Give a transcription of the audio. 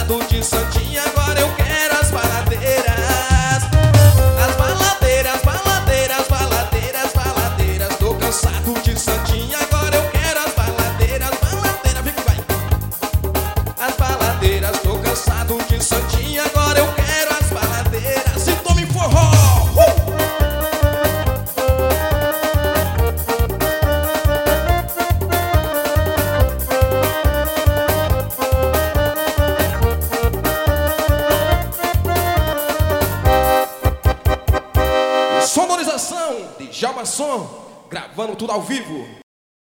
cansado de Santinha, agora eu quero as baladeiras. As baladeiras, baladeiras, baladeiras, baladeiras. Tô cansado de Santinha, agora eu quero as baladeiras. Baladeira, vem que vai. As baladeiras, tô cansado de Santinha, agora eu quero as baladeiras. E tome forró! Sonorização de Djalma Som, gravando tudo ao vivo.